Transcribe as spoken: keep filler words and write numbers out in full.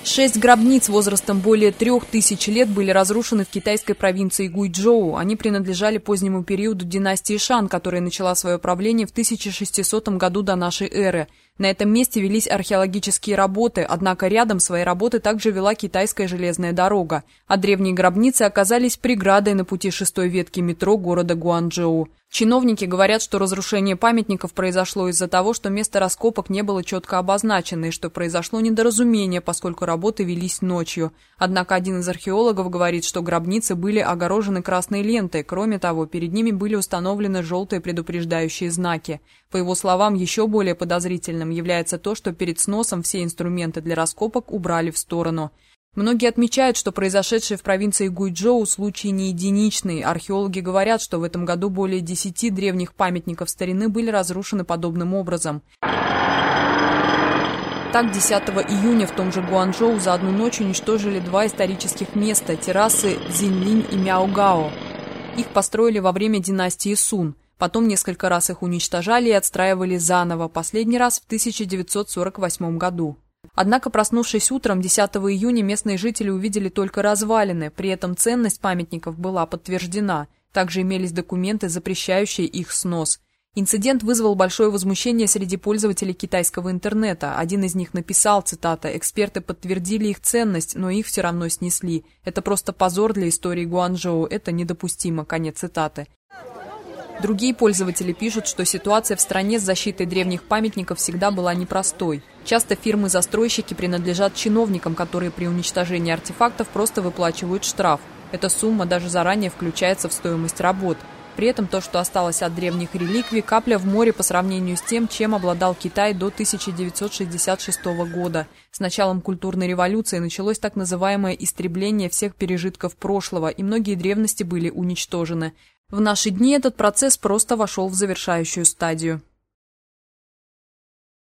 Шесть гробниц возрастом более трех тысяч лет были разрушены в китайской провинции Гуйчжоу. Они принадлежали позднему периоду династии Шан, которая начала свое правление в тысяча шестисотом году до нашей эры. На этом месте велись археологические работы, однако рядом свои работы также вела китайская железная дорога, а древние гробницы оказались преградой на пути шестой ветки метро города Гуанчжоу. Чиновники говорят, что разрушение памятников произошло из-за того, что место раскопок не было четко обозначено и что произошло недоразумение, поскольку работы велись ночью. Однако один из археологов говорит, что гробницы были огорожены красной лентой. Кроме того, перед ними были установлены желтые предупреждающие знаки. По его словам, еще более подозрительным является то, что перед сносом все инструменты для раскопок убрали в сторону. Многие отмечают, что произошедший в провинции Гуйчжоу случай не единичный. Археологи говорят, что в этом году более десяти древних памятников старины были разрушены подобным образом. Так, десятого июня в том же Гуанчжоу за одну ночь уничтожили два исторических места – террасы Цзиньлинь и Мяогао. Их построили во время династии Сун. Потом несколько раз их уничтожали и отстраивали заново, последний раз в тысяча девятьсот сорок восьмом году. Однако, проснувшись утром десятого июня, местные жители увидели только развалины, при этом ценность памятников была подтверждена. Также имелись документы, запрещающие их снос. Инцидент вызвал большое возмущение среди пользователей китайского интернета. Один из них написал, цитата, «Эксперты подтвердили их ценность, но их все равно снесли. Это просто позор для истории Гуанчжоу, это недопустимо», конец цитаты. Другие пользователи пишут, что ситуация в стране с защитой древних памятников всегда была непростой. Часто фирмы-застройщики принадлежат чиновникам, которые при уничтожении артефактов просто выплачивают штраф. Эта сумма даже заранее включается в стоимость работ. При этом то, что осталось от древних реликвий, капля в море по сравнению с тем, чем обладал Китай до тысяча девятьсот шестьдесят шестого года. С началом культурной революции началось так называемое истребление всех пережитков прошлого, и многие древности были уничтожены. В наши дни этот процесс просто вошел в завершающую стадию.